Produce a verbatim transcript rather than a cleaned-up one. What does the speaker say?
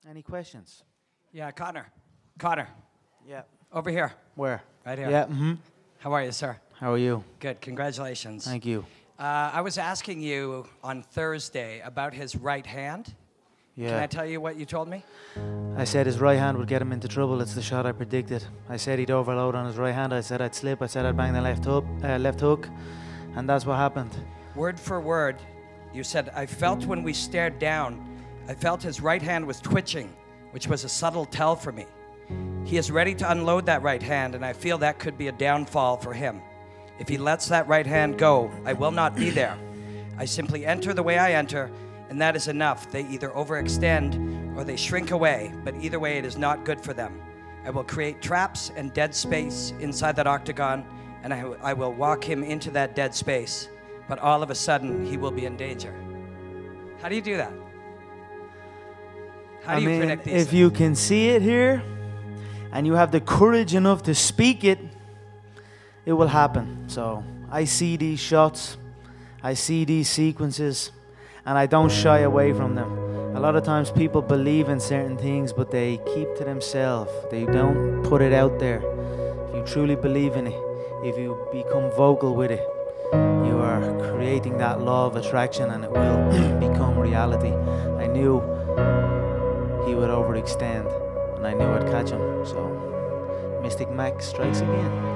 Any questions? Yeah, Connor. Connor, Yeah. over here. Where? Right here. Yeah. Mm-hmm. How are you, sir? How are you? Good. Congratulations. Thank you. Uh, I was asking you on Thursday about his right hand. Yeah. Can I tell you what you told me? I said his right hand would get him into trouble. It's the shot I predicted. I said he'd overload on his right hand. I said I'd slip. I said I'd bang the left hook, uh, left hook, and that's what happened. Word for word, you said, I felt when we stared down, I felt his right hand was twitching, which was a subtle tell for me. He is ready to unload that right hand, and I feel that could be a downfall for him. If he lets that right hand go, I will not be there. I simply enter the way I enter, and that is enough. They either overextend or they shrink away, but either way, it is not good for them. I will create traps and dead space inside that octagon, and I, I will walk him into that dead space, but all of a sudden, he will be in danger. How do you do that? How do I you mean, predict these if things? you can see it here, and you have the courage enough to speak it, it will happen. So I see these shots, I see these sequences, and I don't shy away from them. A lot of times people believe in certain things, but they keep to themselves. They don't put it out there. If you truly believe in it, if you become vocal with it, you are creating that law of attraction, and it will become reality. I knew he would overextend, and I knew I'd catch him. So Mystic Mac strikes again.